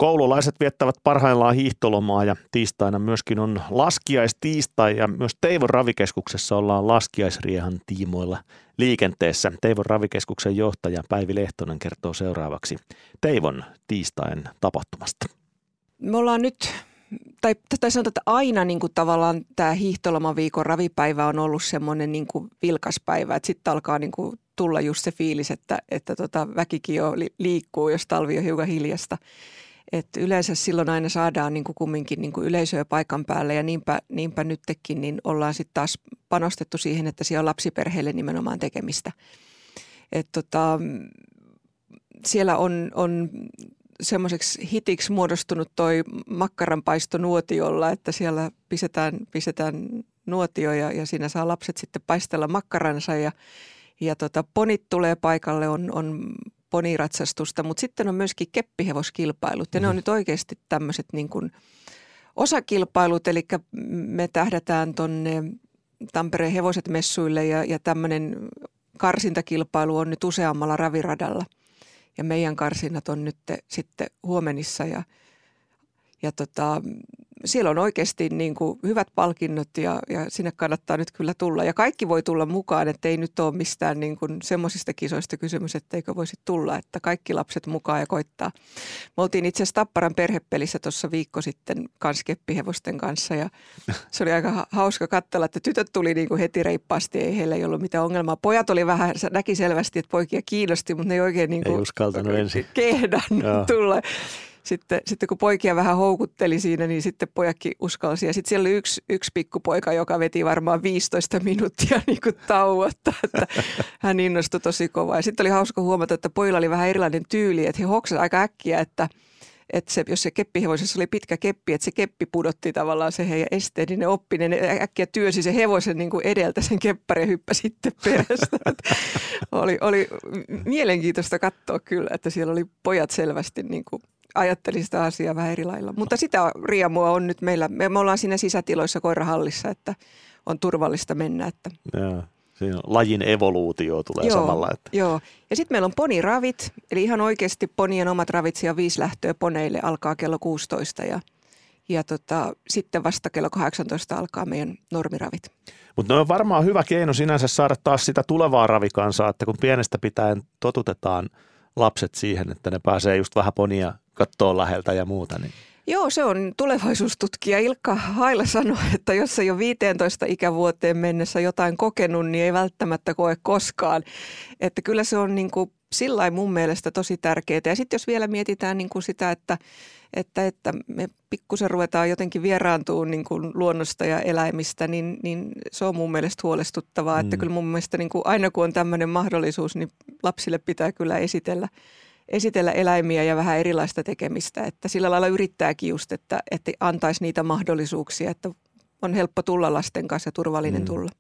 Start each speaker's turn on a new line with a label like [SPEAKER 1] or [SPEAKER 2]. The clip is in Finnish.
[SPEAKER 1] Koululaiset viettävät parhaillaan hiihtolomaa ja tiistaina myöskin on laskiaistiistai ja myös Teivon ravikeskuksessa ollaan laskiaisriehan tiimoilla liikenteessä. Teivon ravikeskuksen johtaja Päivi Lehtonen kertoo seuraavaksi Teivon tiistain tapahtumasta.
[SPEAKER 2] Me ollaan nyt, tai sanotaan, että aina niin kuin tavallaan tämä hiihtolomaviikon ravipäivä on ollut semmoinen niin kuin vilkas päivä, että sitten alkaa niin kuin tulla just se fiilis, että väkikin jo liikkuu, jos talvi on hiukan hiljasta. Että yleensä silloin aina saadaan niin kuin kumminkin niin kuin yleisöä paikan päälle ja niinpä nytkin niin ollaan sitten taas panostettu siihen, että siellä on lapsiperheille nimenomaan tekemistä. Että siellä on semmoiseksi hitiksi muodostunut toi makkaranpaisto nuotiolla, että siellä pistetään nuotio ja siinä saa lapset sitten paistella makkaransa ja ponit tulee paikalle, on poniratsastusta, mutta sitten on myöskin keppihevoskilpailut ja ne on nyt oikeasti tämmöiset niin kuin osakilpailut, eli me tähdätään tonne Tampereen hevoset messuille ja tämmöinen karsintakilpailu on nyt useammalla raviradalla ja meidän karsinnat on nyt sitten huomenissa ja siellä on oikeasti niin kuin hyvät palkinnot ja sinne kannattaa nyt kyllä tulla. Ja kaikki voi tulla mukaan, että ei nyt ole mistään niin kuin semmoisista kisoista kysymys, etteikö voisi tulla, että kaikki lapset mukaan ja koittaa. Me oltiin itse asiassa Tapparan perhepelissä tuossa viikko sitten kans keppihevosten kanssa ja se oli aika hauska katsella, että tytöt tuli niin kuin heti reippaasti, ei heillä ei ollut mitään ongelmaa. Pojat oli vähän, näki selvästi, että poikia kiinnosti, mutta ne ei oikein niin kuin kehdannut tulla. Sitten kun poikia vähän houkutteli siinä, niin sitten pojakin uskalsi. Ja sitten siellä oli yksi pikkupoika, joka veti varmaan 15 minuuttia niin kuin tauotta, että hän innostui tosi kovaa. Ja sitten oli hauska huomata, että pojilla oli vähän erilainen tyyli, että he hoksasivat aika äkkiä, että jos se keppihevosessa oli pitkä keppi, että se keppi pudotti tavallaan se heidän esteen, niin ne oppi, ne äkkiä työsi se hevosen niin kuin edeltä sen keppäri ja hyppäsi sitten perästä. Oli mielenkiintoista katsoa kyllä, että siellä oli pojat selvästi niin kuin ajattelin sitä asiaa vähän eri lailla. Mutta sitä riemua on nyt meillä. Me ollaan siinä sisätiloissa koirahallissa, että on turvallista mennä. Että.
[SPEAKER 1] Joo, siinä lajin evoluutio tulee samalla. Että.
[SPEAKER 2] Joo, ja sitten meillä on poniravit, eli ihan oikeasti ponien omat ravit ja 5 lähtöä poneille alkaa kello 16 ja sitten vasta kello 18 alkaa meidän normiravit.
[SPEAKER 1] Mutta ne on varmaan hyvä keino sinänsä saada taas sitä tulevaa ravikansaa, että kun pienestä pitäen totutetaan lapset siihen, että ne pääsee just vähän ponia katsoa läheltä ja muuta. Niin.
[SPEAKER 2] Joo, se on tulevaisuustutkija Ilkka Haila sanoi, että jos ei ole 15 ikävuoteen mennessä jotain kokenut, niin ei välttämättä koe koskaan. Että kyllä se on niin kuin sillain mun mielestä tosi tärkeää. Ja sitten jos vielä mietitään niin kuin sitä, että me pikkusen ruvetaan jotenkin vieraantumaan niin kuin luonnosta ja eläimistä, niin se on mun mielestä huolestuttavaa. Että kyllä mun mielestä niin kuin aina kun on tämmöinen mahdollisuus, niin lapsille pitää kyllä esitellä eläimiä ja vähän erilaista tekemistä. Että sillä lailla yrittääkin just, että antaisi niitä mahdollisuuksia, että on helppo tulla lasten kanssa ja turvallinen tulla.